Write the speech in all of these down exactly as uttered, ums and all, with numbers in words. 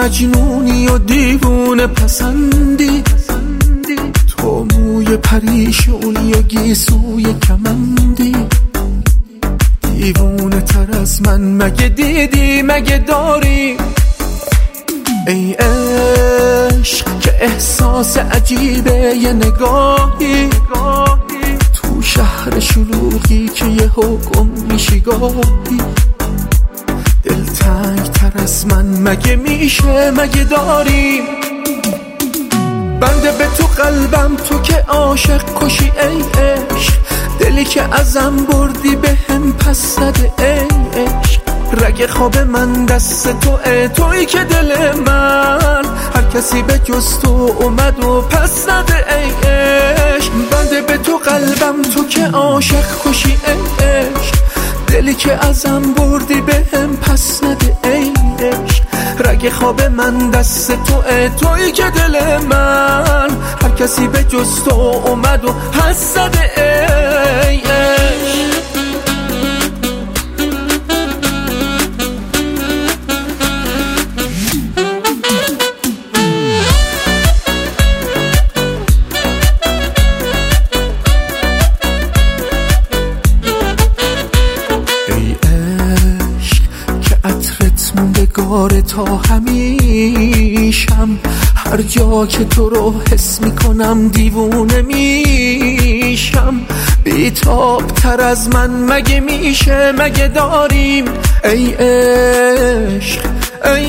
مجنونی و دیوونه پسندی، تو موی پریشونی و گیسوی کمندی. دیوونه تر از من مگه دیدی مگه داری؟ ای عشق که احساس عجیبه یه نگاهی، تو شهر شلوغی که یه حکم میشی گاهی. دلتنگ تر از من مگه میشه مگه داری؟ بنده به تو قلبم تو که عاشق کشی ای عشق، دلی که ازم بردی به هم پس نده ای عشق. رگ خواب من دست توئه، تویی که دل من هر کسی به جز تو اومد و پس نده ای عشق. بنده به تو قلبم تو که عاشق کشی ای عشق، دلی که ازم بردی به هم پس نده ای عشق. رگ خواب من دست توئه، تویی که دل من هر کسی به جز تو اومد و پس نده ای عشق. گاره تا همیشم، هر جا که تو رو حس میکنم دیوونه میشم. بیتاب تر از من مگه میشه مگه داریم؟ ای عشق ای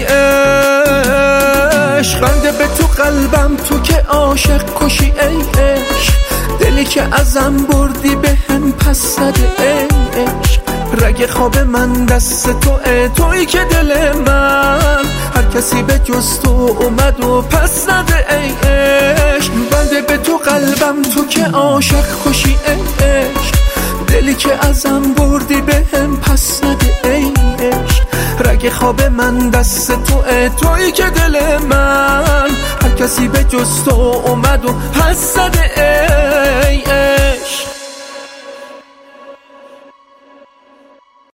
عشق، بنده به تو قلبم تو که عاشق کشی ای عشق، دلی که ازم بردی به هم پس نده ای عشق. رگ خواب من دست توئه، تویی که دل من هر کسی به جز تو اومد و پس نده ای عشق. بنده به تو قلبم تو که عاشق کشی ای عشق، دلی که ازم بردی به هم پس نده ای عشق. رگ خواب من دست توئه، تویی که دل من هر کسی به جز تو اومد و پس نده ای عشق.